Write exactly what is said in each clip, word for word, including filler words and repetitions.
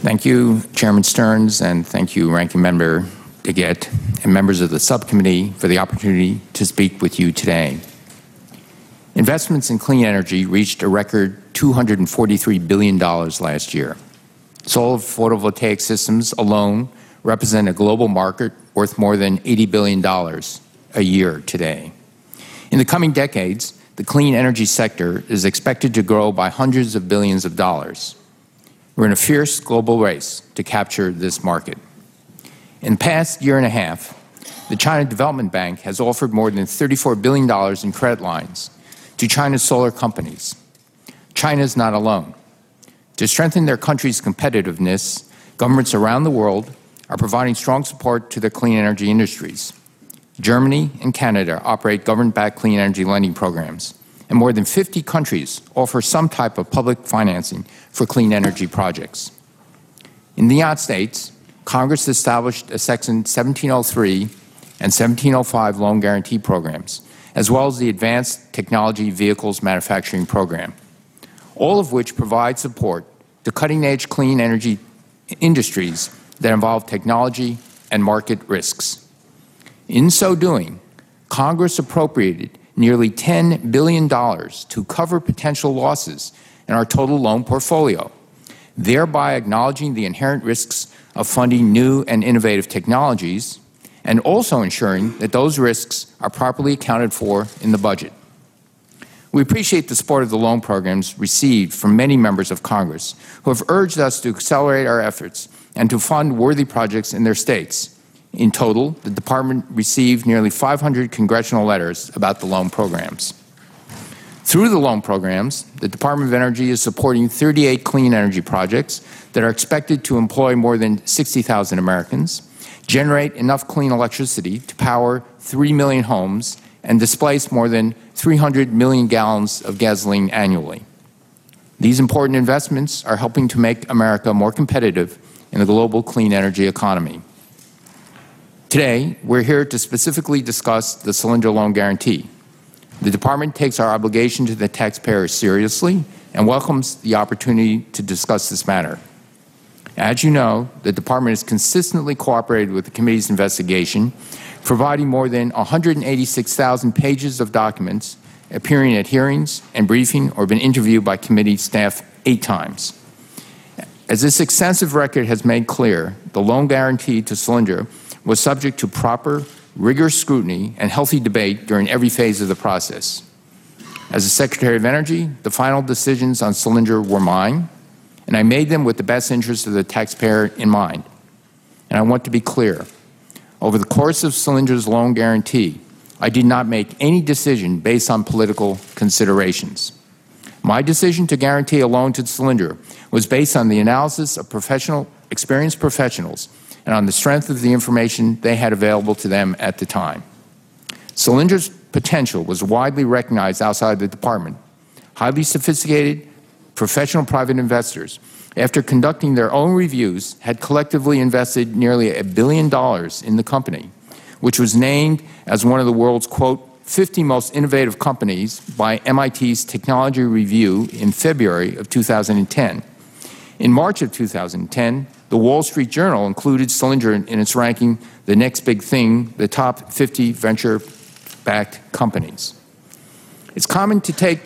Thank you, Chairman Stearns, and thank you, Ranking Member DeGette, and members of the subcommittee for the opportunity to speak with you today. Investments in clean energy reached a record two hundred forty-three billion dollars last year. Solar photovoltaic systems alone represent a global market worth more than eighty billion dollars a year today. In the coming decades, the clean energy sector is expected to grow by hundreds of billions of dollars. We're in a fierce global race to capture this market. In the past year and a half, the China Development Bank has offered more than thirty-four billion dollars in credit lines to China's solar companies. China is not alone. To strengthen their country's competitiveness, governments around the world are providing strong support to their clean energy industries. Germany and Canada operate government-backed clean energy lending programs, and more than fifty countries offer some type of public financing for clean energy projects. In the United States, Congress established a Section seventeen oh three and seventeen oh five loan guarantee programs, as well as the Advanced Technology Vehicles Manufacturing Program, all of which provide support to cutting-edge clean energy industries that involve technology and market risks. In so doing, Congress appropriated nearly ten billion dollars to cover potential losses in our total loan portfolio, thereby acknowledging the inherent risks of funding new and innovative technologies, and also ensuring that those risks are properly accounted for in the budget. We appreciate the support of the loan programs received from many members of Congress who have urged us to accelerate our efforts and to fund worthy projects in their states. In total, the Department received nearly five hundred congressional letters about the loan programs. Through the loan programs, the Department of Energy is supporting thirty-eight clean energy projects that are expected to employ more than sixty thousand Americans, generate enough clean electricity to power three million homes, and displace more than three hundred million gallons of gasoline annually. These important investments are helping to make America more competitive in the global clean energy economy. Today, we're here to specifically discuss the Solyndra Loan Guarantee. The Department takes our obligation to the taxpayer seriously and welcomes the opportunity to discuss this matter. As you know, the Department has consistently cooperated with the committee's investigation, providing more than one hundred eighty-six thousand pages of documents, appearing at hearings and briefing, or been interviewed by committee staff eight times. As this extensive record has made clear, the loan guarantee to Solyndra was subject to proper, rigorous scrutiny and healthy debate during every phase of the process. As the Secretary of Energy, the final decisions on Solyndra were mine, and I made them with the best interest of the taxpayer in mind. And I want to be clear. Over the course of Solyndra's loan guarantee, I did not make any decision based on political considerations. My decision to guarantee a loan to Solyndra was based on the analysis of professional, experienced professionals and on the strength of the information they had available to them at the time. Solyndra's potential was widely recognized outside the Department. Highly sophisticated, professional private investors, after conducting their own reviews, had collectively invested nearly a billion dollars in the company, which was named as one of the world's, quote, fifty most innovative companies by M I T's Technology Review in February of two thousand ten. In March of two thousand ten, the Wall Street Journal included Solyndra in its ranking, the next big thing, the top fifty venture-backed companies. It's common to take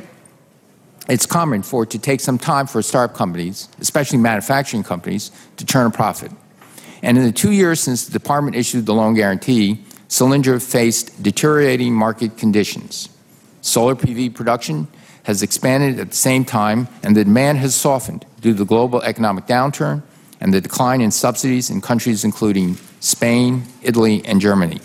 It's common for it to take some time for startup companies, especially manufacturing companies, to turn a profit. And in the two years since the Department issued the loan guarantee, Solyndra faced deteriorating market conditions. Solar P V production has expanded at the same time, and the demand has softened due to the global economic downturn and the decline in subsidies in countries including Spain, Italy, and Germany.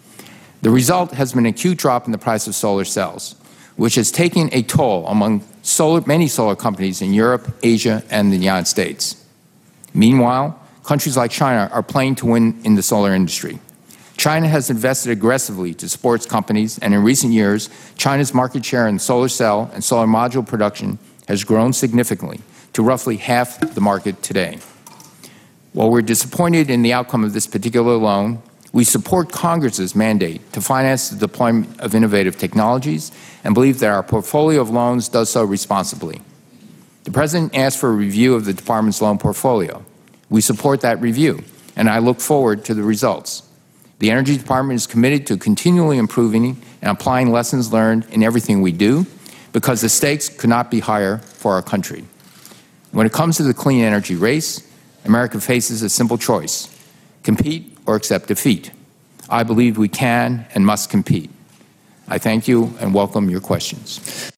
The result has been an acute drop in the price of solar cells, which has taken a toll among solar, many solar companies in Europe, Asia, and the United States. Meanwhile, countries like China are playing to win in the solar industry. China has invested aggressively to support its companies, and in recent years, China's market share in solar cell and solar module production has grown significantly to roughly half the market today. While we're disappointed in the outcome of this particular loan, we support Congress's mandate to finance the deployment of innovative technologies and believe that our portfolio of loans does so responsibly. The President asked for a review of the Department's loan portfolio. We support that review, and I look forward to the results. The Energy Department is committed to continually improving and applying lessons learned in everything we do, because the stakes could not be higher for our country. When it comes to the clean energy race, America faces a simple choice: compete or accept defeat. I believe we can and must compete. I thank you and welcome your questions.